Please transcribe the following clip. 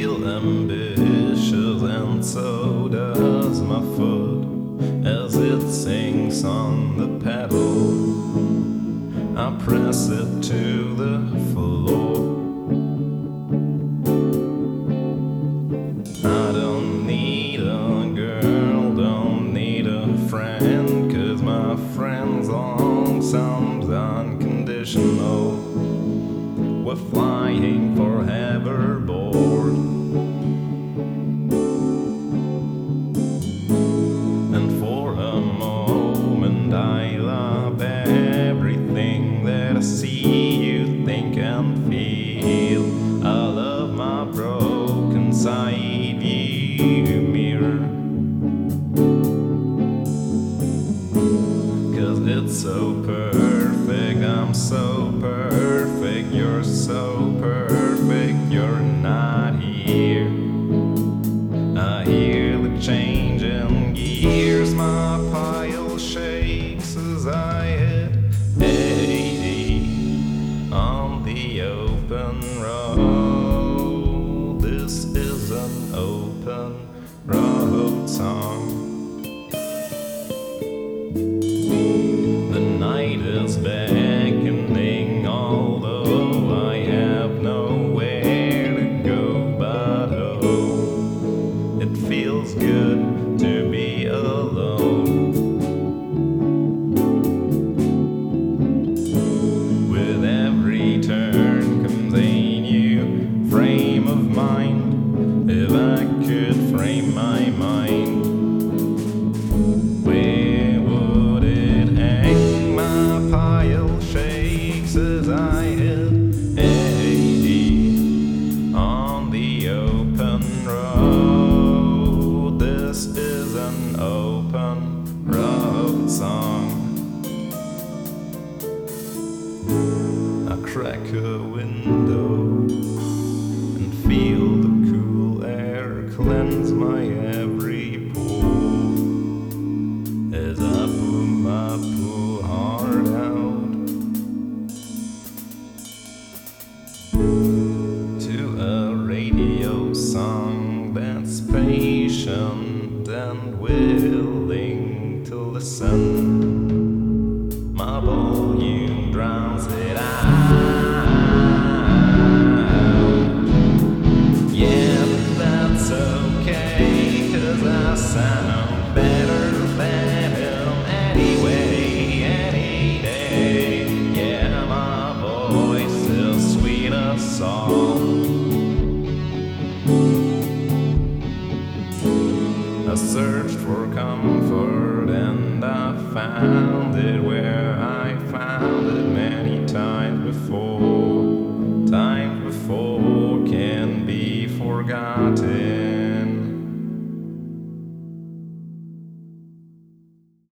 feel ambitious, and so does my foot as it sinks on the pedal. I press it to the floor. I don't need a girl, don't need a friend, 'cause my friends all sound unconditional. We're flying for hoverboard, and for a moment I love everything that I see, you think and feel. I love my broken side view mirror, 'cause it's so perfect, I'm so perfect, you're so perfect, you're not here. I hear the changing gears, my pile shakes as I hit 80 on the open road. This is an open road song. The night is beckoning, although I have nowhere to go but home. It feels good to be alone. With every turn comes a new frame of mind. If I could frame my mind, where would it hang? My pile shakes as I hit 80 on the open road. This is an open road song. I crack a window and feel the cool air cleanse my every pore as I pull my poor heart out to a radio song that's patient and willing to listen. My volume drowns it out. Yeah, but that's okay, 'cause I sound better than him anyway, any day. Yeah, my voice is sweet as salt. I searched for comfort and I found it where